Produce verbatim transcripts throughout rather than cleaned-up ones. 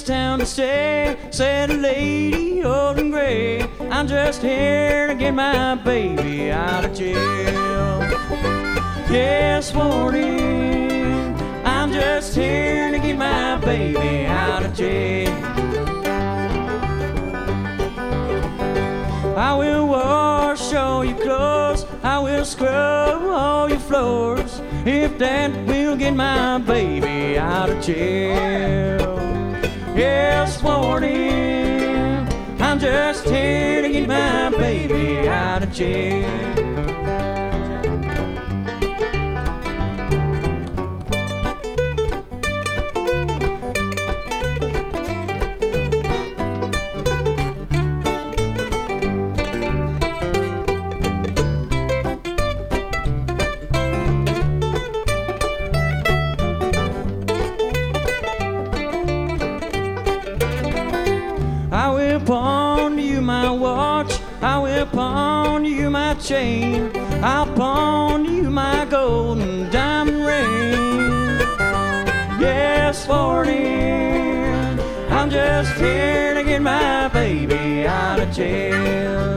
this town to stay, said a lady old and gray. I'm just here to get my baby out of jail. Yes, morning, I'm just here to get my baby out of jail. I will wash all your clothes, I will scrub all your floors, if that will get my baby out of jail. Yes, morning, I'm just here to get my baby out of jail. I will pawn you my watch, I will pawn you my chain, I'll pawn you my golden diamond ring. Yes, morning, I'm just here to get my baby out of jail.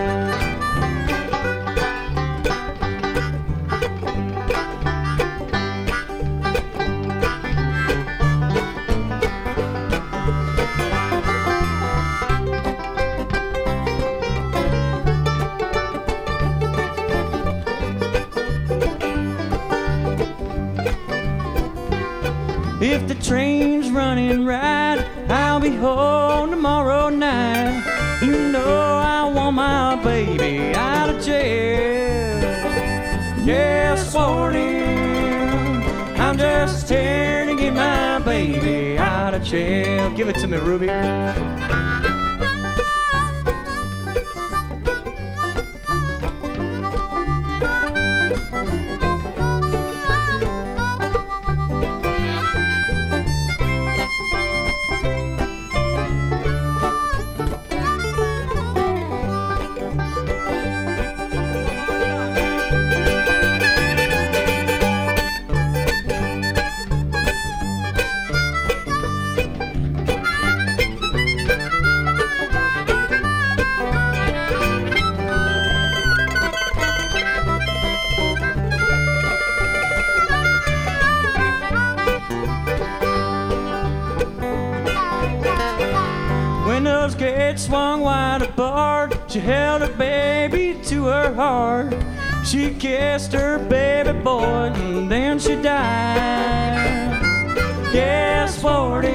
If the train's running right, I'll be home tomorrow night. You know I want my baby out of jail. Yes, morning, I'm just here to get my baby out of jail. Give it to me, Ruby. When those gates swung wide apart, she held her baby to her heart. She kissed her baby boy and then she died. Yes, forty,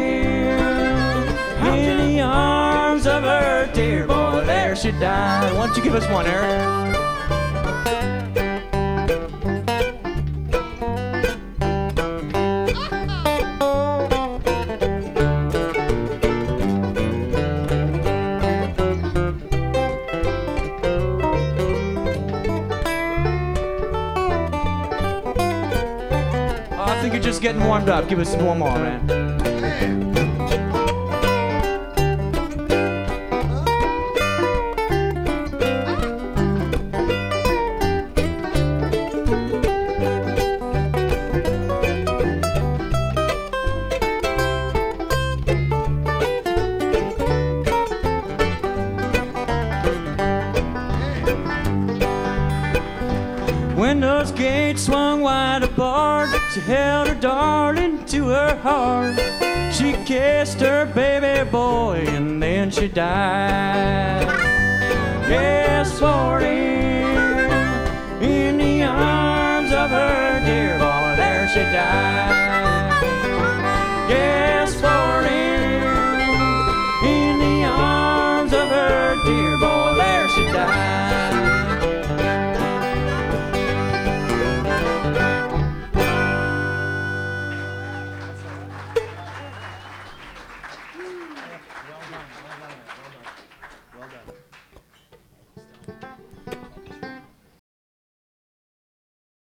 in the arms of her dear boy, there she died. Why don't you give us one, Eric? I think you're just getting warmed up. Give us one more, man. When those gates swung wide apart, she held her darling to her heart. She kissed her baby boy and then she died. Yes, forty, in the arms of her dear boy, there she died.